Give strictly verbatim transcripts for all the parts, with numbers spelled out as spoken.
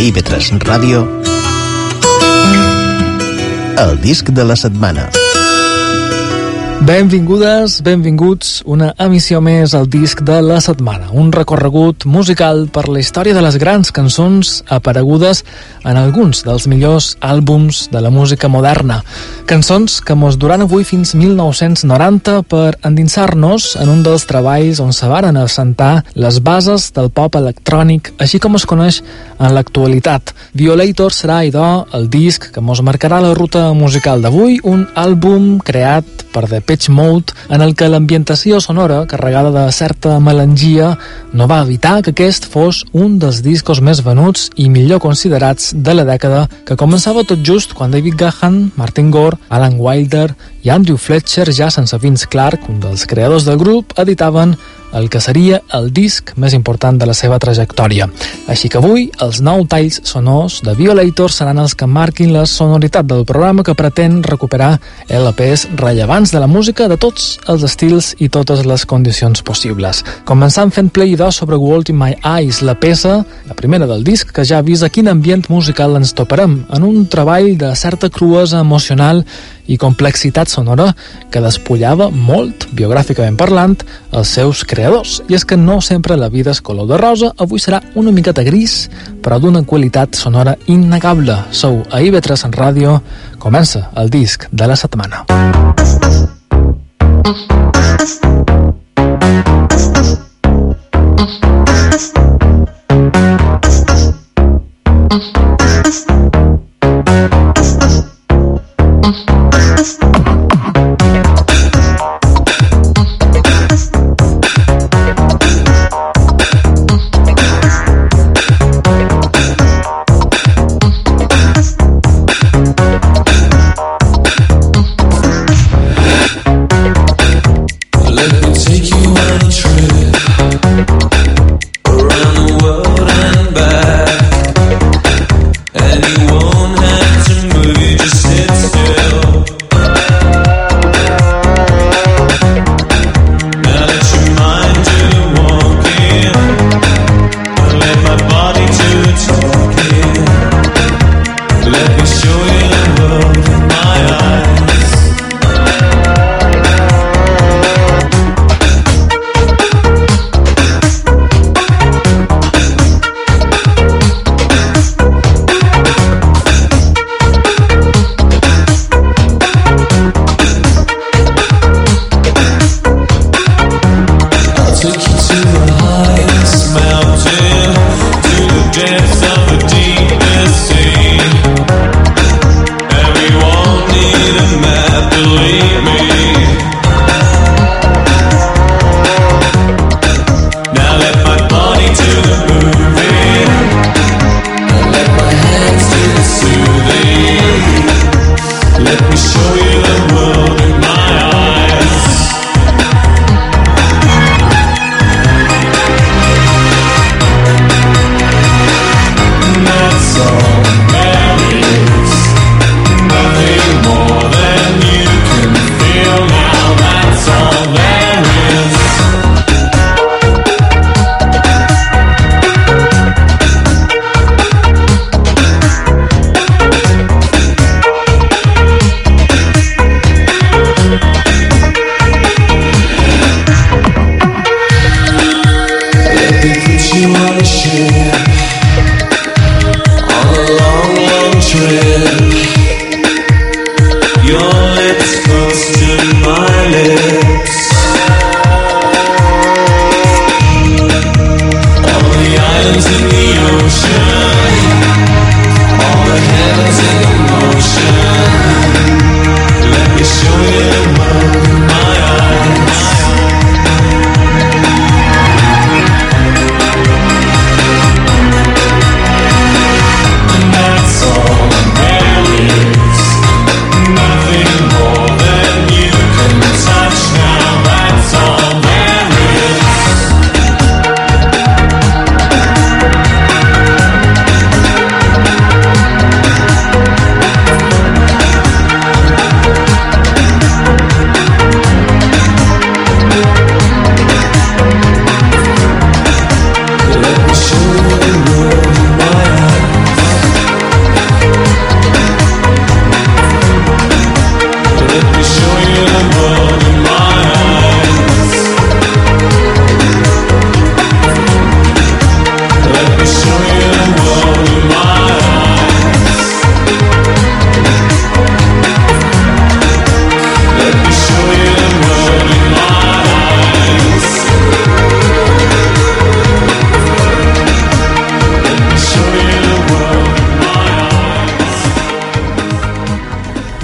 I V tres Ràdio, el disc de la setmana. Benvingudes, benvinguts, una emissió més al disc de la setmana, un recorregut musical per la història de les grans cançons aparegudes en alguns dels millors àlbums de la música moderna. Cançons que mos duran avui fins mil nou-cents noranta per endinsar-nos en un dels treballs on se varen assentar les bases del pop electrònic, així com es coneix en l'actualitat. Violator serà, idò, el disc que mos marcarà la ruta musical d'avui, un àlbum creat per Depeche Mode, en el que l'ambientació sonora, carregada de certa melangia, no va evitar que aquest fos un dels discos més venuts i millor considerats de la dècada, que començava tot just quan David Gahan, Martin Gore, Alan Wilder i Andrew Fletcher, ja sense Vince Clarke, un dels creadors del grup, editaven el que seria el disc més important de la seva trajectòria. Així que avui, els nou talls sonors de Violator seran els que marquin la sonoritat del programa, que pretén recuperar L Ps rellevants de la música de tots els estils i totes les condicions possibles. Començant fent play d'os sobre World in My Eyes, la peça, la primera del disc, que ja avisa quin ambient musical ens toparem, en un treball de certa cruesa emocional i complexitat sonora que despullava molt, biogràficament parlant, els seus creadors. I és que no sempre la vida és color de rosa, avui serà una miqueta gris, però d'una qualitat sonora innegable. Sou a I V tres Ràdio, comença el disc de la setmana. Let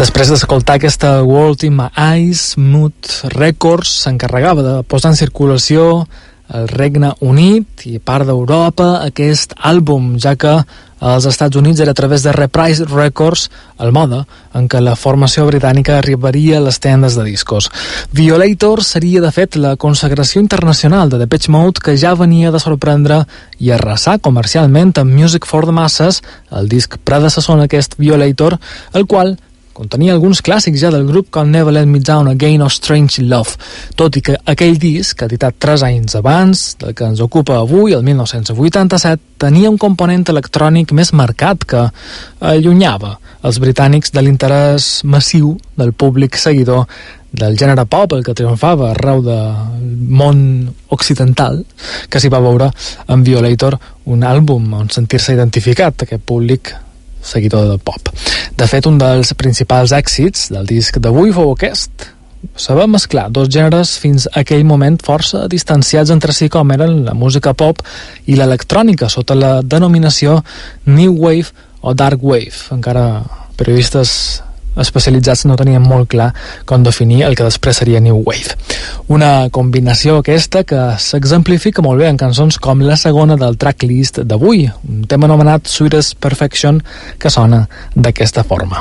Després d'escoltar aquesta World in My Eyes, Mood Records s'encarregava de posar en circulació el Regne Unit i part d'Europa aquest àlbum, ja que als Estats Units era a través de Reprise Records el mode en què la formació britànica arribaria a les tendes de discos. Violator seria de fet la consagració internacional de Depeche Mode, que ja venia de sorprendre i arrasar comercialment amb Music for the Masses, el disc predecessor en aquest Violator, el qual contenia alguns clàssics ja del grup com Never Let Me Down Again o Strange Love, tot i que aquell disc, editat tres anys abans del que ens ocupa avui, el mil nou-cents vuitanta-set, tenia un component electrònic més marcat que allunyava els britànics de l'interès massiu del públic seguidor del gènere pop, el que triomfava arreu del món occidental, que s'hi va veure en Violator un àlbum on sentir-se identificat, aquest públic seguidor del pop. De fet, un dels principals èxits del disc d'avui fou aquest, saber mesclar dos gèneres fins a aquell moment força distanciats entre si, com eren la música pop i l'electrònica, sota la denominació New Wave o Dark Wave. Encara periodistes especialitzats no tenien molt clar com definir el que després seria New Wave. Una combinació aquesta que s'exemplifica molt bé en cançons com la segona del tracklist d'avui, un tema anomenat Sweetest Perfection, que sona d'aquesta forma.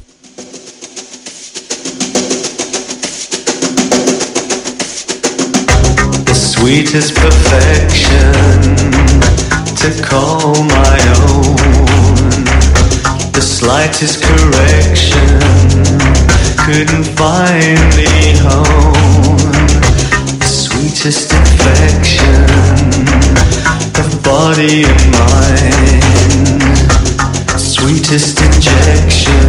The sweetest perfection to call my own. The slightest correction couldn't find the home. The sweetest infection of body and mind. Sweetest injection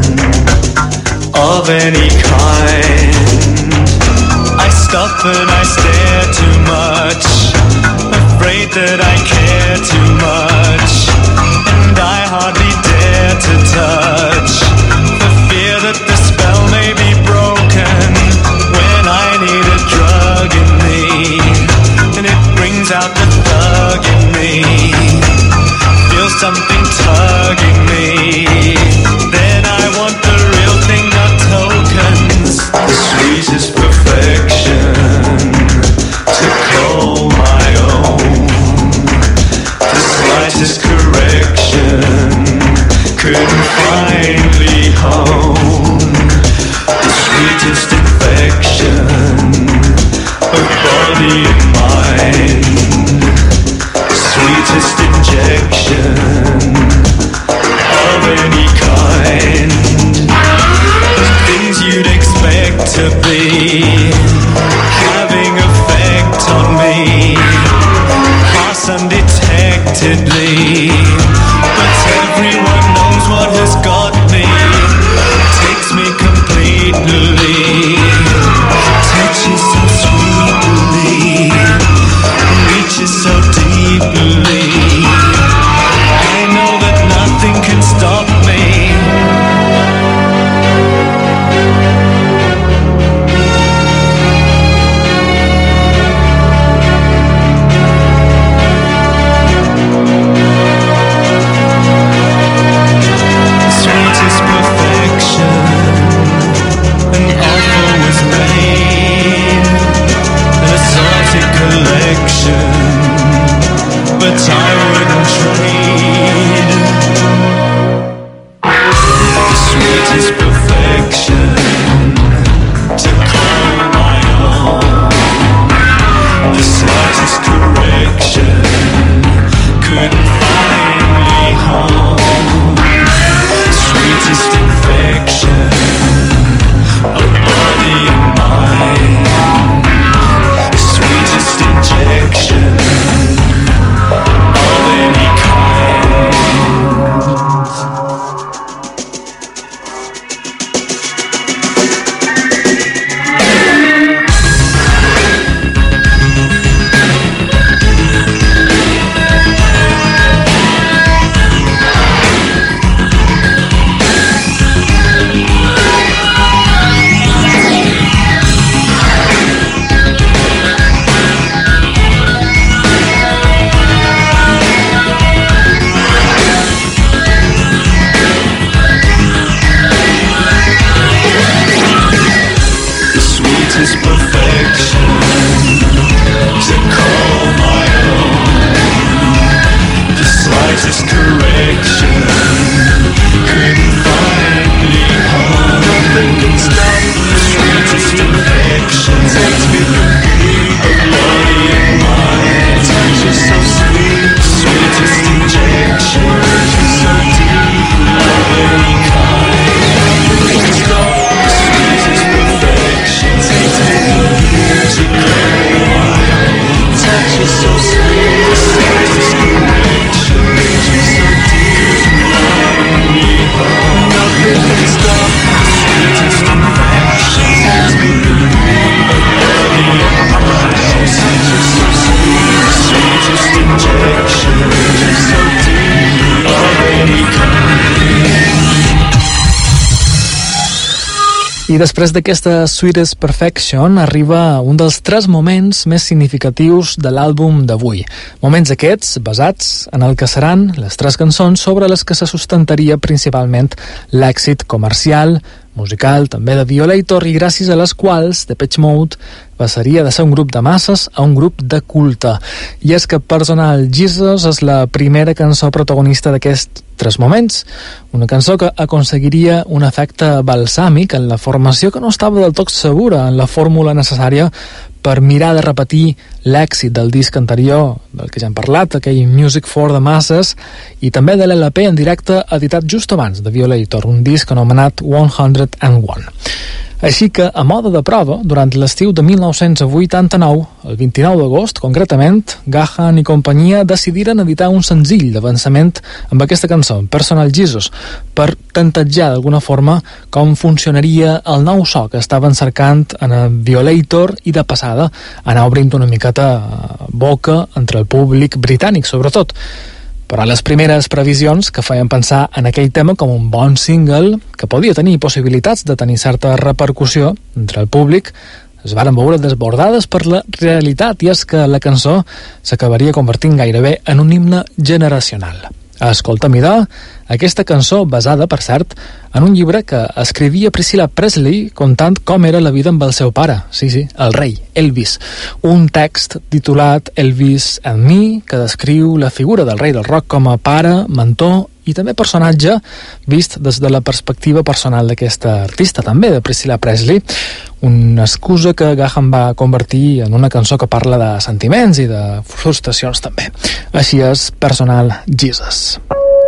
of any kind. I stop and I stare too much, afraid that I care too much, and I hardly dare to touch, for fear that the spell may be broken when I need a drug in me, and it brings out the thug in me, feel something tugging me, then I want the real thing, not tokens, the sweetest perfection to call my own, the slightest correction couldn't find the home, the sweetest infection of body and mind, sweetest injection of any kind, the things you'd expect to be having effect on me, pass undetectedly, but everyone knows what has got me, takes me completely, touches so sweetly, reaches so deeply, I know that nothing can stop me. I després d'aquesta Sweetest Perfection arriba un dels tres moments més significatius de l'àlbum d'avui. Moments aquests basats en el que seran les tres cançons sobre les que se sustentaria principalment l'èxit comercial, musical, també de Violator, i gràcies a les quals Depeche Mode passaria de ser un grup de masses a un grup de culte. I és que Personal Jesus és la primera cançó protagonista d'aquests tres moments, una cançó que aconseguiria un efecte balsàmic en la formació que no estava del tot segura en la fórmula necessària per mirar de repetir l'èxit del disc anterior, del que ja hem parlat, aquell Music for the Masses, i també de l'L P en directe editat just abans de Violator, un disc anomenat one oh one. Així que, a mode de prova, durant l'estiu de mil nou-cents vuitanta-nou, el vint-i-nou d'agost, concretament, Gahan i companyia decidiren editar un senzill d'avançament amb aquesta cançó, Personal Jesus, per tantejar d'alguna forma com funcionaria el nou so que estaven cercant en Violator i de passada anar obrint una miqueta boca entre el públic britànic, sobretot. Però les primeres previsions que feien pensar en aquell tema com un bon single que podia tenir possibilitats de tenir certa repercussió entre el públic es varen veure desbordades per la realitat, i és que la cançó s'acabaria convertint gairebé en un himne generacional. Escolta, mira, aquesta cançó basada, per cert, en un llibre que escrivia Priscilla Presley contant com era la vida amb el seu pare, sí, sí, el rei, Elvis. Un text titulat Elvis and Me, que descriu la figura del rei del rock com a pare, mentor i també personatge, vist des de la perspectiva personal d'aquesta artista, també, de Priscilla Presley. Una excusa que Gahan va convertir en una cançó que parla de sentiments i de frustracions també. Així és Personal Jesus.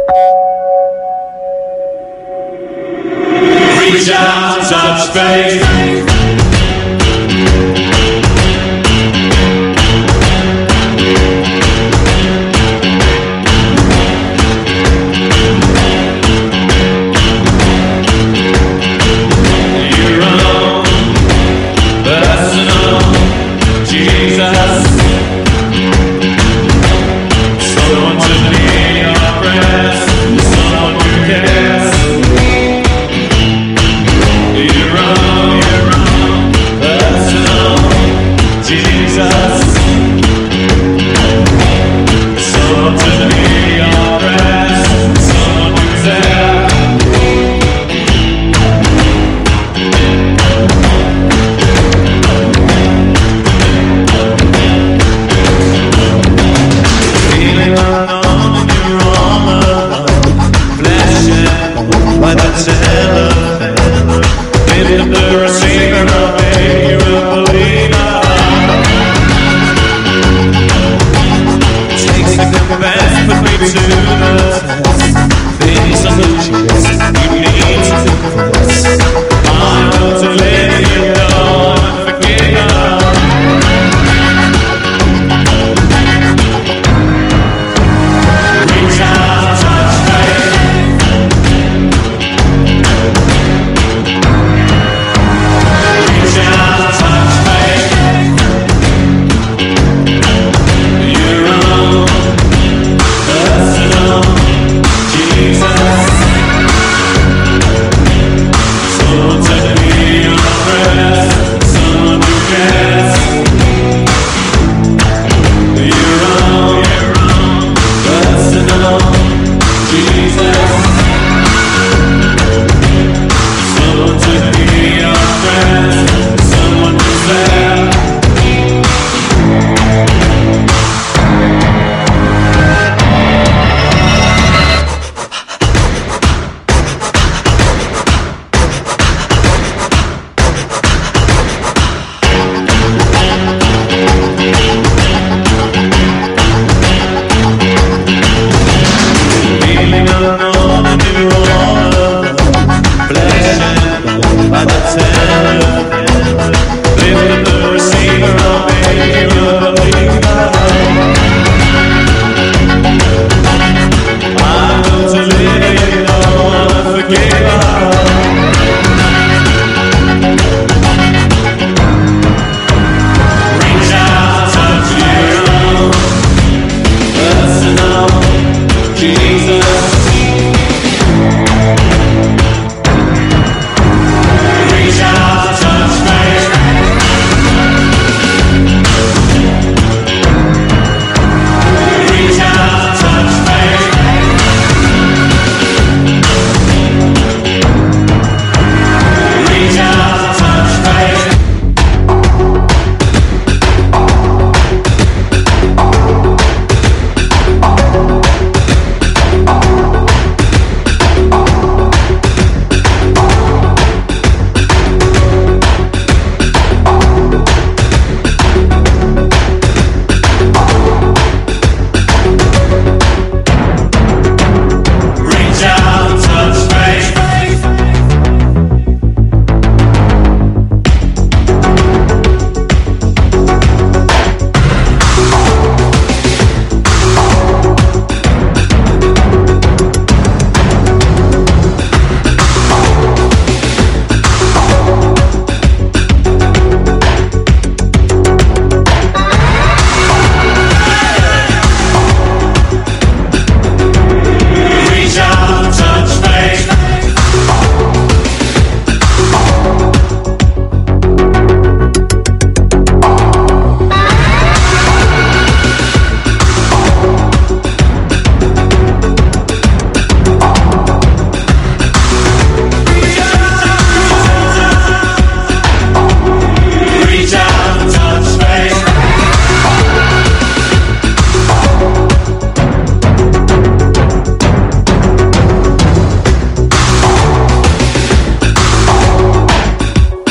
Reach out, touch faith. You're wrong, you're wrong.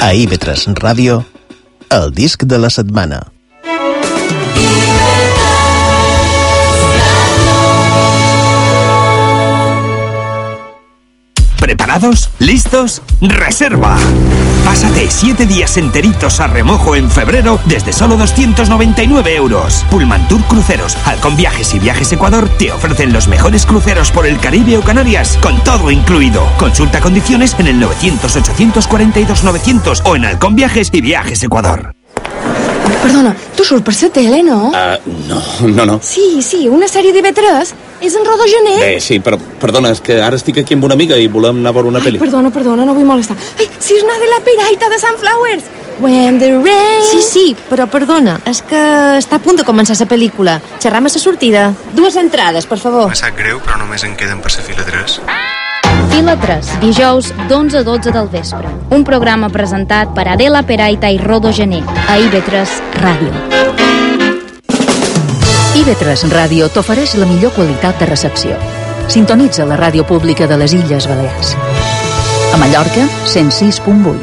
A I V tres Ràdio, el disc de la setmana. ¿Preparados? ¿Listos? ¡Reserva! Pásate siete días enteritos a remojo en febrero desde solo doscientos noventa y nueve euros. Pullman Tour Cruceros, Halcón Viajes y Viajes Ecuador te ofrecen los mejores cruceros por el Caribe o Canarias, con todo incluido. Consulta condiciones en el novecientos ochocientos cuarenta y dos novecientos o en Halcón Viajes y Viajes Ecuador. Perdona, tu surt per la tele, no? Uh, no, no, no. Sí, sí, una sèrie d'I V tres. És en Rodó Gené. Bé, sí, però perdona, és que ara estic aquí amb una amiga i volem anar a veure una Ai, pel·li. perdona, perdona, no vull molestar. Ai, si és una de la piraita de Sunflowers. When the rain... Sí, sí, però perdona, és que està a punt de començar la pel·lícula. Xerram a la sortida. Dues entrades, per favor. Me sap greu, però només en queden per la fila tres. Fila tres, dijous d'onze a dotze del vespre. Un programa presentat per Adela Peraita i Rodo Gené, a I V tres Ràdio. I V tres Ràdio t'ofereix la millor qualitat de recepció. Sintonitza la ràdio pública de les Illes Balears. A Mallorca, cent sis punt vuit.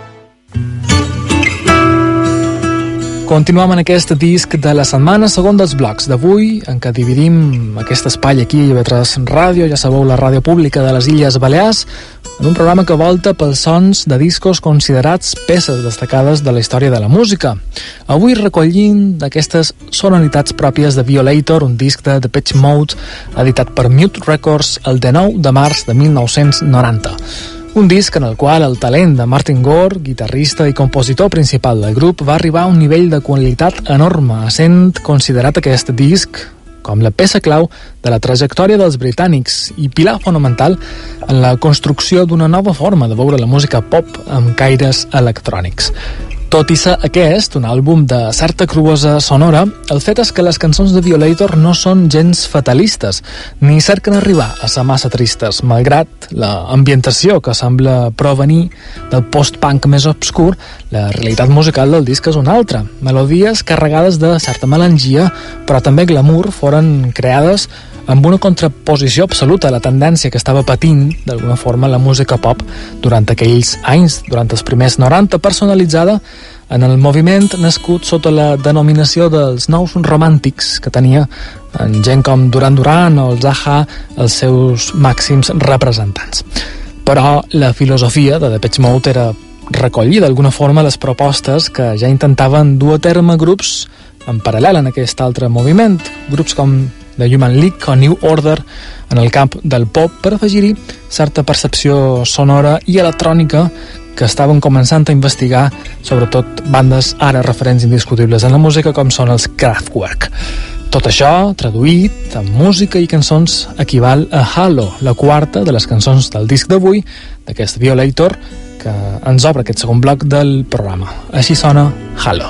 Continuem en aquest disc de la setmana, segon dels blocs d'avui, en què dividim aquest espai aquí a I V tres Ràdio, ja sabeu, la ràdio pública de les Illes Balears, en un programa que volta pels sons de discos considerats peces destacades de la història de la música. Avui recollint d'aquestes sonoritats pròpies de Violator, un disc de Depeche Mode, editat per Mute Records el dinou de març de mil nou-cents noranta. Un disc en el qual el talent de Martin Gore, guitarrista i compositor principal del grup, va arribar a un nivell de qualitat enorme, sent considerat aquest disc com la peça clau de la trajectòria dels britànics i pilar fonamental en la construcció d'una nova forma de veure la música pop amb caires electrònics. Tot i ser aquest un àlbum de certa cruesa sonora, el fet és que les cançons de Violator no són gens fatalistes, ni cerquen arribar a ser massa tristes, malgrat l'ambientació que sembla provenir del post-punk més obscur, la realitat musical del disc és una altra. Melodies carregades de certa melangia, però també glamour, foren creades amb una contraposició absoluta a la tendència que estava patint, d'alguna forma, la música pop durant aquells anys, durant els primers noranta, personalitzada en el moviment nascut sota la denominació dels nous romàntics, que tenia en gent com Duran Duran o els A-ha els seus màxims representants. Però la filosofia de Depeche Mode era recollir d'alguna forma les propostes que ja intentaven dur a terme grups en paral·lel en aquest altre moviment, grups com The Human League o New Order en el camp del pop, per afegir-hi certa percepció sonora i electrònica que estaven començant a investigar, sobretot bandes ara referents indiscutibles en la música com són els Kraftwerk. Tot això, traduït en música i cançons, equival a Halo, la quarta de les cançons del disc d'avui, d'aquest Violator, que ens obre aquest segon bloc del programa. Així sona Halo.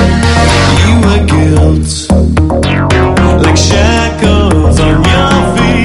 Like shackles on your feet.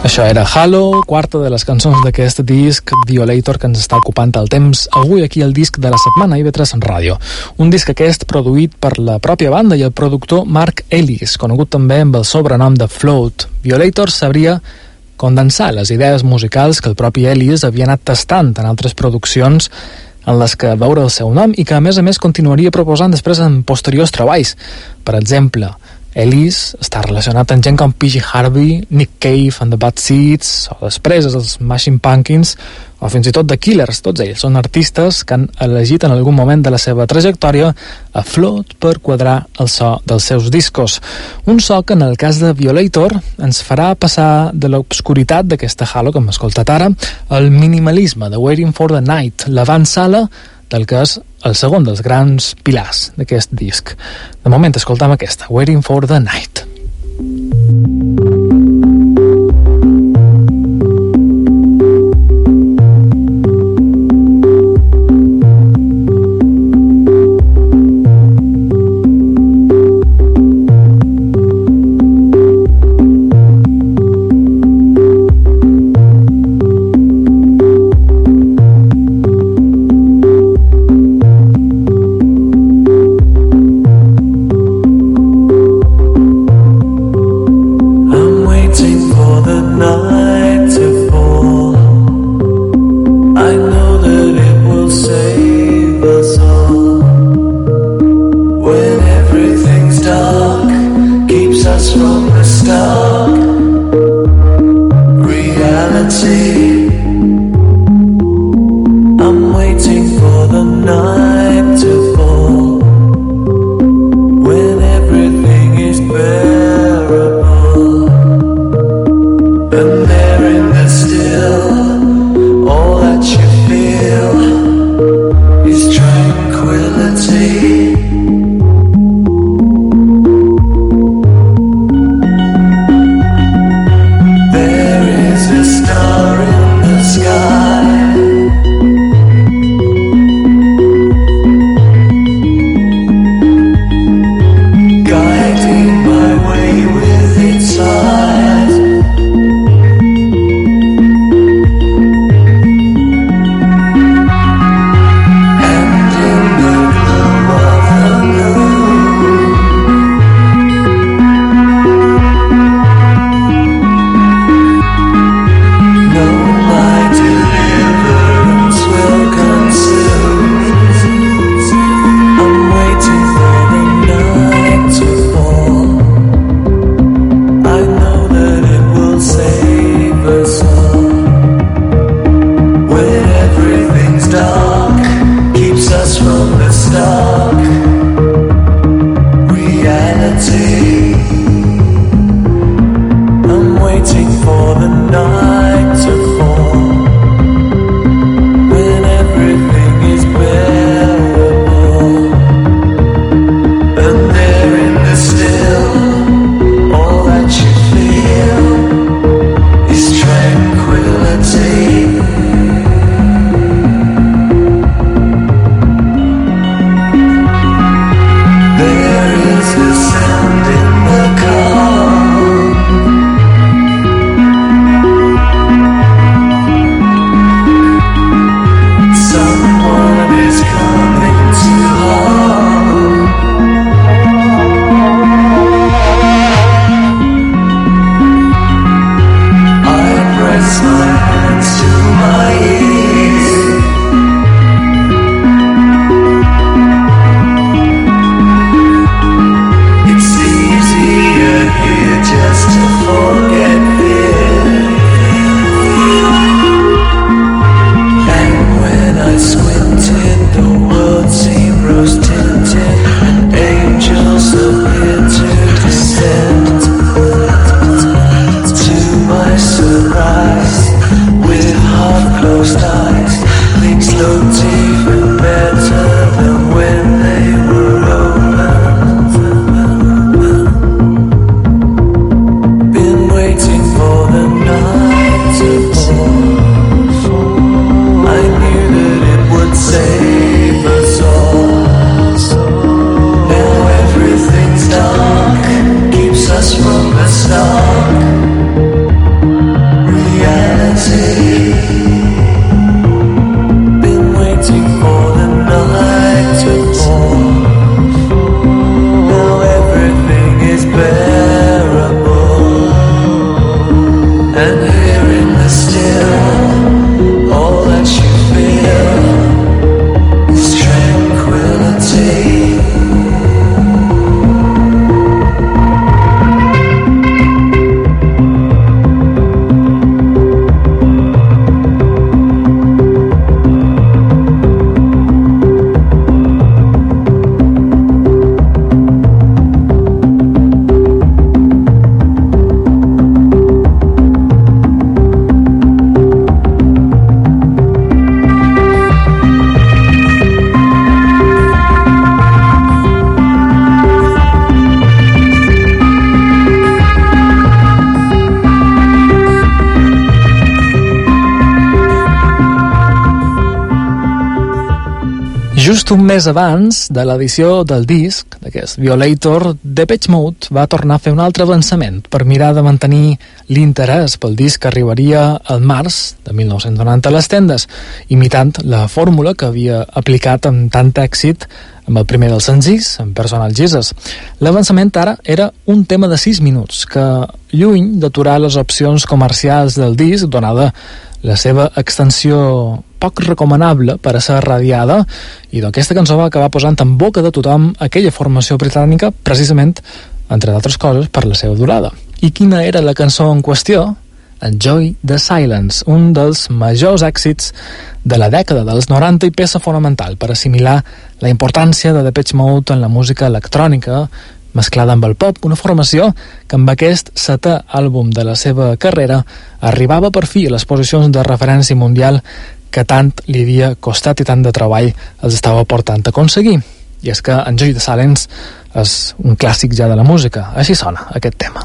Això era Halo, quarta de les cançons d'aquest disc Violator que ens està ocupant el temps avui aquí al disc de la setmana i ib tres en ràdio. Un disc aquest produït per la pròpia banda i el productor Mark Ellis, conegut també amb el sobrenom de Float. Violator sabria condensar les idees musicals que el propi Ellis havia anat tastant en altres produccions en les que veure el seu nom i que a més a més continuaria proposant després en posteriors treballs. Per exemple, Ellis està relacionat amb gent com P J Harvey, Nick Cave and the Bad Seeds, o després els Smashing Pumpkins, o fins i tot The Killers. Tots ells són artistes que han elegit en algun moment de la seva trajectòria a Float per quadrar el so dels seus discos. Un so que en el cas de Violator ens farà passar de l'obscuritat d'aquesta Halo que hem escoltat ara al minimalisme de Waiting for the Night, l'avantsala del que és el segon dels grans pilars d'aquest disc. De moment escoltam aquesta, Waiting for the Night. There is a star in Just un mes abans de l'edició del disc, d'aquest Violator, Depeche Mode va tornar a fer un altre avançament per mirar de mantenir l'interès pel disc que arribaria al març de mil nou-cents noranta a les tendes, imitant la fórmula que havia aplicat amb tant èxit amb el primer dels senzills, amb Personal Jesus. L'avançament ara era un tema de sis minuts, que lluny d'aturar les opcions comercials del disc, donada la seva extensió poc recomanable per a ser radiada, i d'aquesta cançó va acabar posant en boca de tothom aquella formació britànica, precisament, entre d'altres coses, per la seva durada. I quina era la cançó en qüestió? Enjoy the Silence, un dels majors èxits de la dècada dels noranta i peça fonamental per assimilar la importància de Depeche Mode en la música electrònica mesclada amb el pop, una formació que amb aquest setè àlbum de la seva carrera arribava per fi a les posicions de referència mundial que tant li havia costat i tant de treball els estava portant a aconseguir. I és que Enjoy the Silence és un clàssic ja de la música. Així sona aquest tema.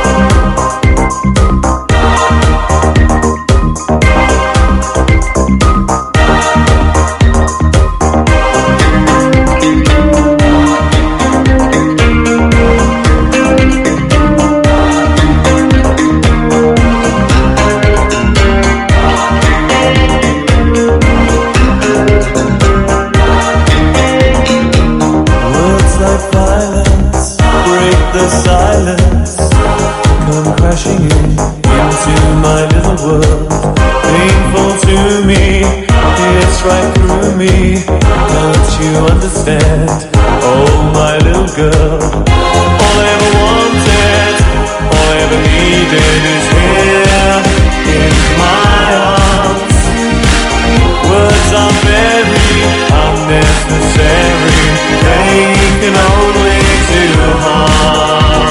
The silence come crashing in into my little world, painful to me, it's right through me. Don't you understand? Oh, my little girl, all I ever wanted, all I ever needed is here in my arms. Words are very unnecessary, they can only do harm.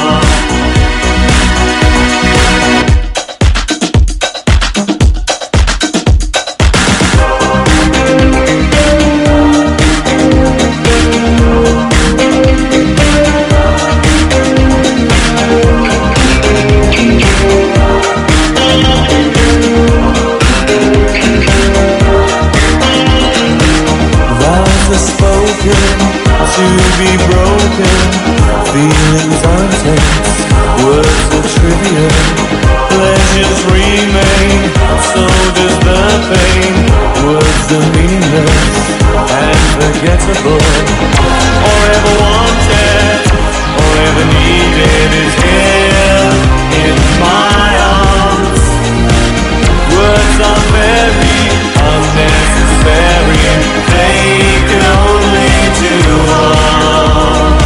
To be broken, feelings are intense, words are trivial, pleasures remain, so does the pain. Words are meaningless and forgettable. All I ever wanted, all I ever needed is here in my arms. Words are very unnecessary, they can only do harm.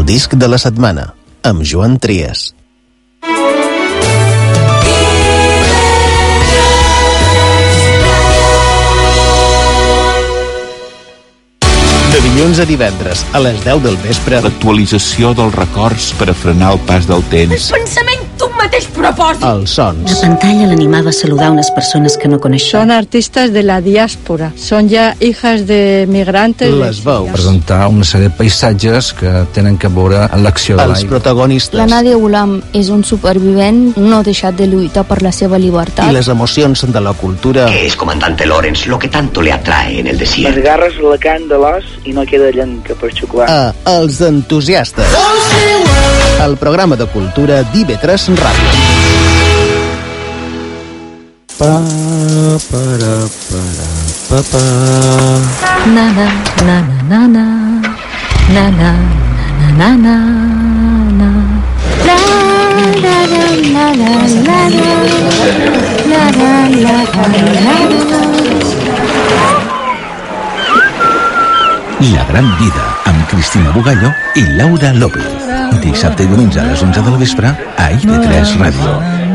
disc de la setmana, amb Joan Trias. De dilluns a divendres, a les deu del vespre, l'actualització dels records per a frenar el pas del temps. El pensament tu mateix propòsit. Els sons. La pantalla l'animava a saludar unes persones que no coneixia. Son artistas de la diáspora, son ya hijas de migrantes. Les veus. Presentar una sèrie de paisatges que tenen que veure en l'acció de l'aigua. Els protagonistes. La Nadia Ghulam és un supervivent, no ha deixat de lluitar per la seva llibertat. I les emocions de la cultura. Es comandante Lawrence lo que tanto le atrae en el desierto. Agarres la carn de l'os i no queda llenca per xuclar. A Els entusiastes. El programa de cultura d'I V tres Ràdio. Pa, para, para, pa, pa. Na, na, na, na, na, na, na, na, na, na, na. La, la, la, la, la, la, la, la, la, la, la. La gran vida, amb Cristina Bugallo i Laura López. Dissabte i diumenge a les onze del vespre a I V tres Ràdio.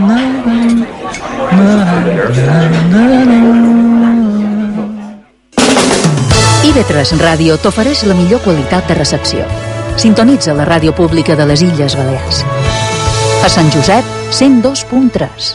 I V tres Ràdio t'ofereix la millor qualitat de recepció. Sintonitza la ràdio pública de les Illes Balears. A Sant Josep, cent dos punt tres.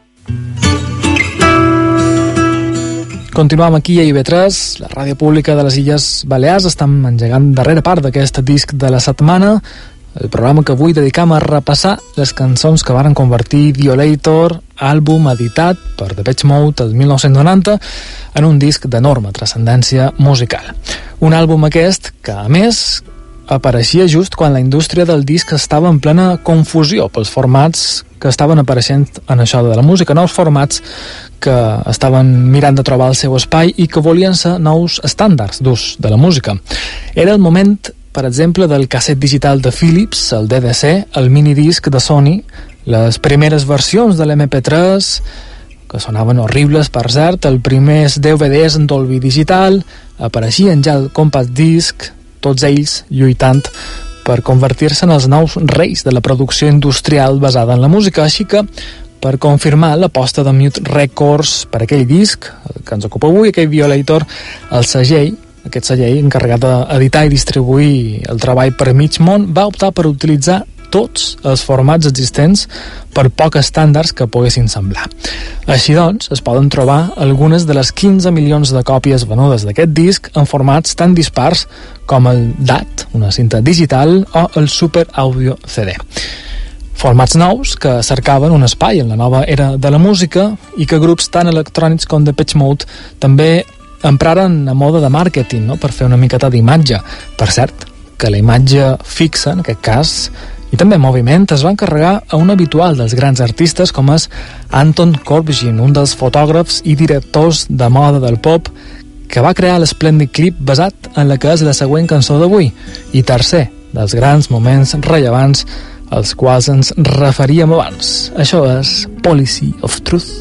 Continuem aquí a I V tres, la ràdio pública de les Illes Balears. Estem engegant darrera part d'aquest disc de la setmana, el programa que avui dedicam a repassar les cançons que varen convertir Violator, àlbum editat per Depeche Mode el mil nou-cents noranta, en un disc d'enorme transcendència musical. Un àlbum aquest que, a més, apareixia just quan la indústria del disc estava en plena confusió pels formats que estaven apareixent en això de la música, nous formats que estaven mirant de trobar el seu espai i que volien ser nous estàndards d'ús de la música. Era el moment, per exemple, del casset digital de Philips, el D D C, el minidisc de Sony, les primeres versions de l'M P tres, que sonaven horribles, per cert, els primers D V Ds en Dolby Digital, apareixien ja el compact disc, tots ells lluitant per convertir-se en els nous reis de la producció industrial basada en la música, així que per confirmar l'aposta de Mute Records per aquell disc que ens ocupa avui, aquell Violator, el segell, aquest segell encarregat d'editar i distribuir el treball per mig món, va optar per utilitzar tots els formats existents per pocs estàndards que poguessin semblar. Així doncs, es poden trobar algunes de les quinze milions de còpies venudes d'aquest disc en formats tan dispars com el D A T, una cinta digital, o el Super Audio C D. Formats nous que cercaven un espai en la nova era de la música i que grups tan electrònics com Depeche Mode també empraren a moda de màrqueting, no?, per fer una miqueta d'imatge. Per cert, que la imatge fixa, en aquest cas, i també moviment, es va encarregar a un habitual dels grans artistes com és Anton Corbijn, un dels fotògrafs i directors de moda del pop, que va crear l'esplèndid clip basat en la que és la següent cançó d'avui, i tercer dels grans moments rellevants als quals ens referíem abans. Això és Policy of Truth.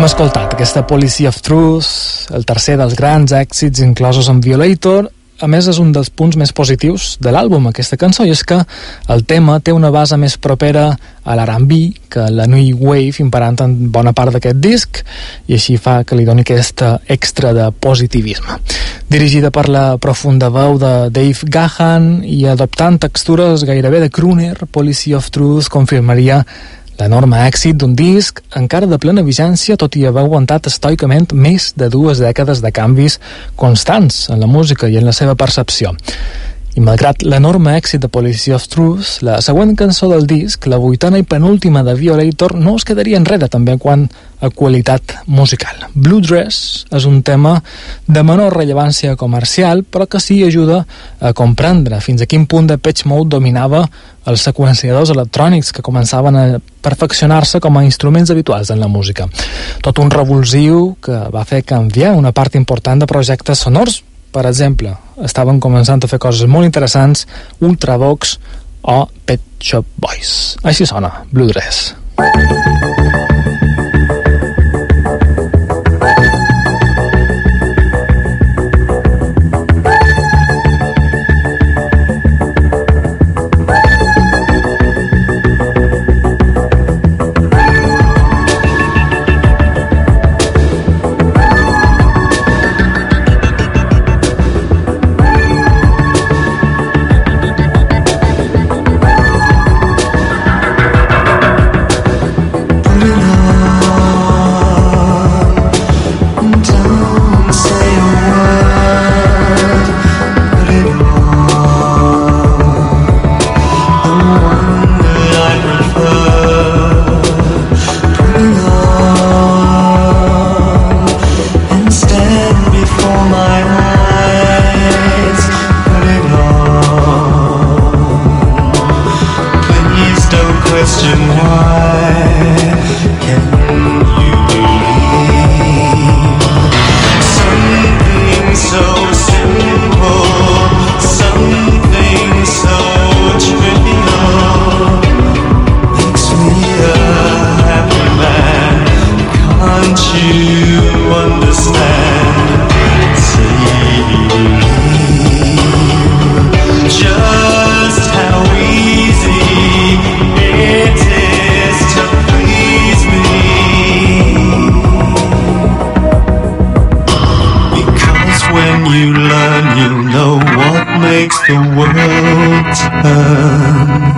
Hem escoltat aquesta Policy of Truth, el tercer dels grans èxits inclosos en Violator. A més, és un dels punts més positius de l'àlbum, aquesta cançó, i és que el tema té una base més propera a l'R and B que la New Wave imperant en bona part d'aquest disc, i així fa que li doni aquesta extra de positivisme. Dirigida per la profunda veu de Dave Gahan i adoptant textures gairebé de crooner, Policy of Truth confirmaria l'enorme èxit d'un disc encara de plena vigència, tot i haver aguantat estoicament més de dues dècades de canvis constants en la música i en la seva percepció. I malgrat l'enorme èxit de Policy of Truth, la següent cançó del disc, la vuitena i penúltima de Violator, no es quedaria enrere també quant a qualitat musical. Blue Dress és un tema de menor rellevància comercial, però que sí ajuda a comprendre fins a quin punt de Pitch Mode dominava els seqüenciadors electrònics que començaven a perfeccionar-se com a instruments habituals en la música. Tot un revulsiu que va fer canviar una part important de projectes sonors. Per exemple, estaven començant a fer coses molt interessants Ultravox o Pet Shop Boys. Així sona Blue Dress. The world turn.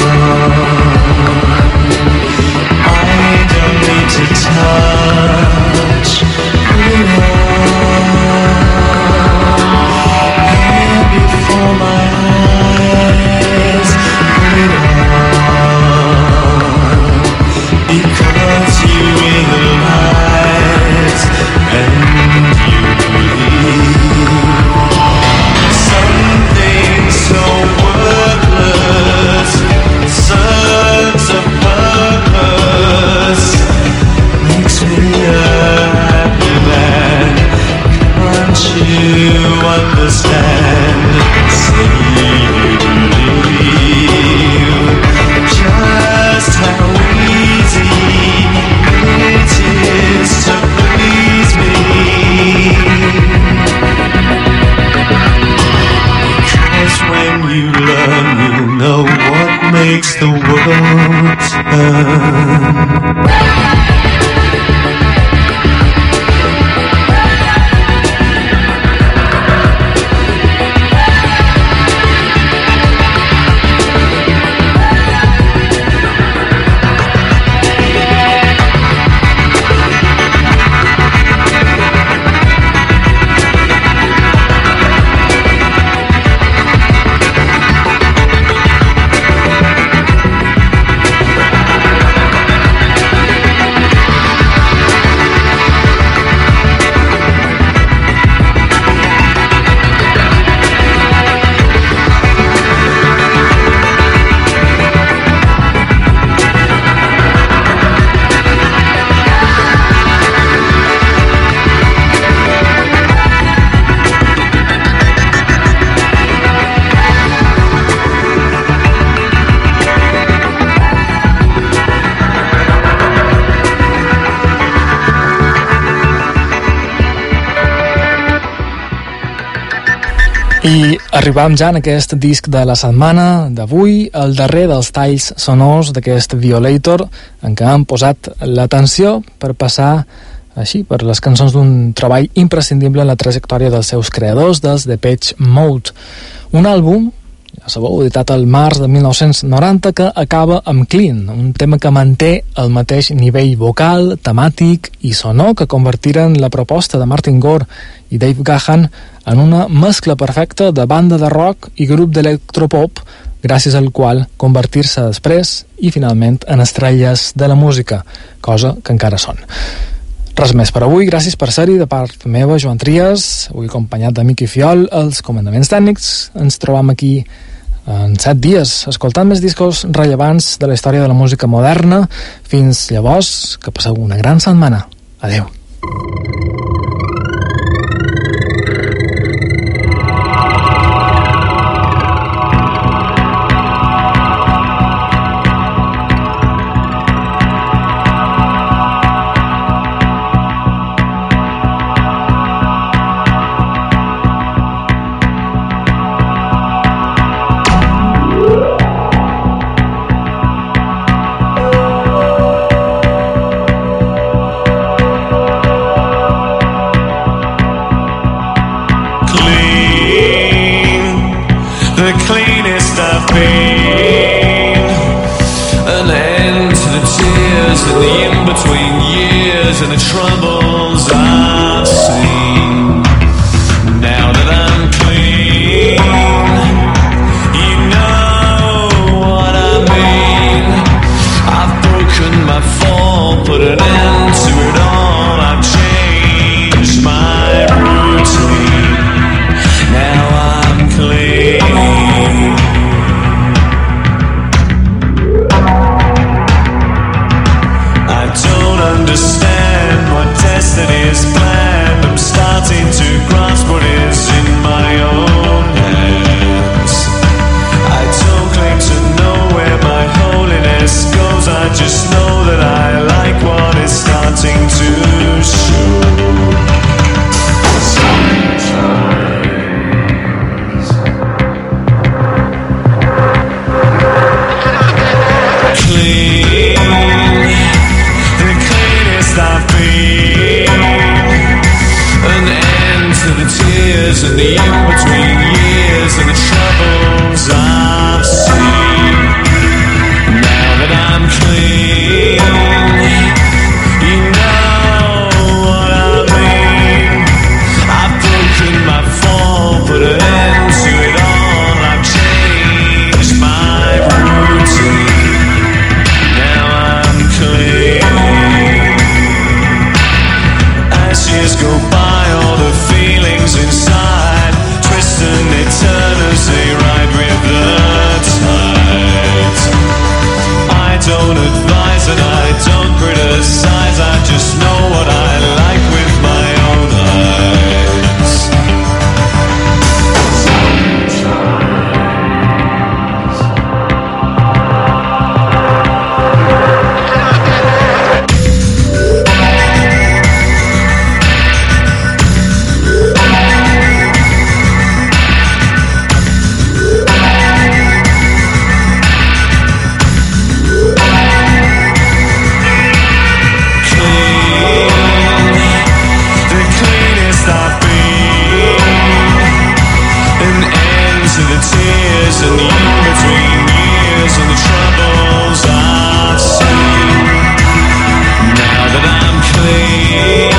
Touch I arribam ja en aquest disc de la setmana d'avui, el darrer dels talls sonors d'aquest Violator, en què han posat l'atenció per passar així per les cançons d'un treball imprescindible en la trajectòria dels seus creadors, dels Depeche Mode. Un àlbum, ja sabeu, editat al març de mil nou-cents noranta, que acaba amb Clean, un tema que manté el mateix nivell vocal, temàtic i sonor que convertiren la proposta de Martin Gore i Dave Gahan en una mescla perfecta de banda de rock i grup d'electropop, gràcies al qual convertir-se després i finalment en estrelles de la música, cosa que encara són. Res més per avui, gràcies per ser-hi de part meva, Joan Trias, avui acompanyat de Miqui Fiol, els comandaments tècnics. Ens trobam aquí en set dies, escoltant més discos rellevants de la història de la música moderna. Fins llavors, que passeu una gran setmana. Adeu. And the troubles I've seen. Now that I'm clean, you know what I mean. I've broken my fall, put an end to it all. I've changed my routine. Now I'm clean. I don't understand destiny's planned. I'm starting to grasp what is in my own hands. I don't claim to know where my holiness goes. I just know that I like what is starting to show. Clean, the cleanest I've been. An end to the tears and the in-between years and the troubles I've seen. Now that I'm clean, you know what I mean. I've broken my fall, put an end to it all. I've changed my routine. Now I'm clean. As years go by, all the feelings inside twist and they turn as they ride with the tide. I don't advise and I don't criticize. I just know what I like with my own eyes. And the in-between years and the troubles I've seen. Now that I'm clean,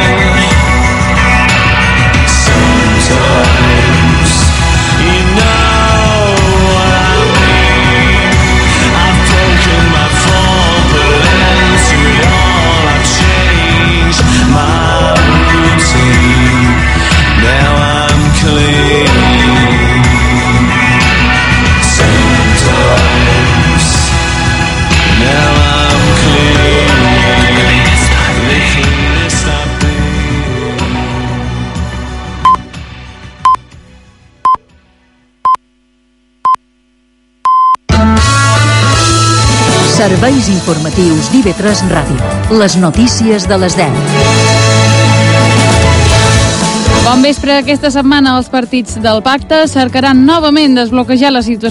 sometimes you know what I mean. I've broken my fall, put an end to it all. I've changed my routine. Now I'm clean. Now I'm clean. The cleanest I've been. Serveis informatius d'I V tres Ràdio. Les notícies de les deu. Bon vespre. Aquesta setmana els partits del pacte cercaran novament desbloquejar la situació